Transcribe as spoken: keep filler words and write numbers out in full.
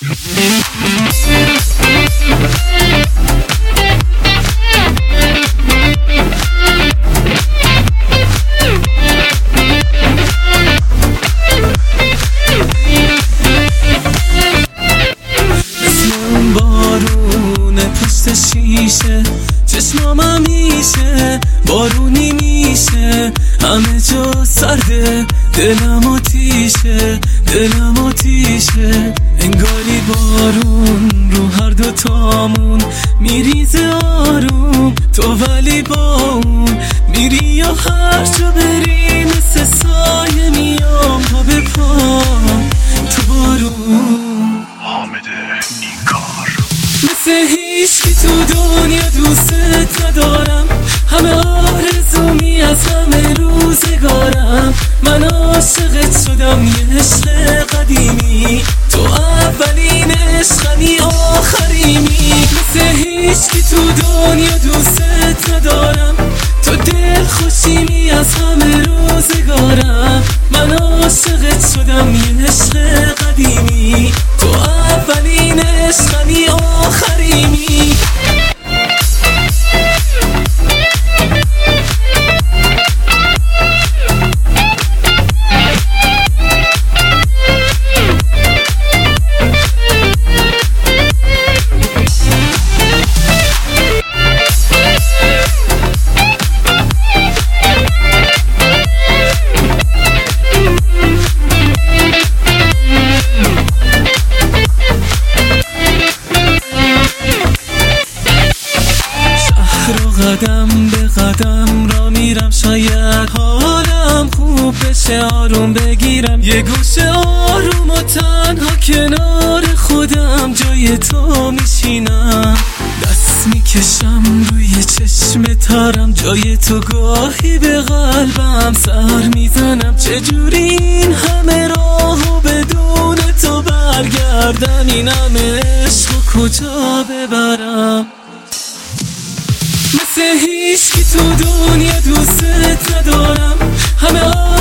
شیشه چشمام میشه بارونی میشه همه جا سرده دلم آتیشه دلم آتیشه انگاری بارون رو هر دو تامون میریزه آروم تو ولی با اون میری یا هر جا بری مثل سایه میام پا به پا تو بارون حامد نیکار مثل هیچ کی تو دنیا دوست ندارم همه آرزومی از همه روزگارم من عاشقت شدم یه عشق قدیمی تو اولین عشقمی آخریمی مثل هیچ کی تو دنیا دوست ندارم تو دل خوشیمی از همه روزگارم من عاشقت شدم یه عشق قدیمی تو اولین عشقمی آخریمی قدم به قدم را میرم شاید حالم خوب بشه آروم بگیرم یه گوشه آروم و تنها کنار خودم جای تو میشینم دست میکشم روی چشم ترم جای تو گاهی به قلبم سر میزنم چجوری این همه راهو بدون تو برگردم این همه عشق و کجا ببرم مثل هیچ کی تو دنیا دوست ندارم همه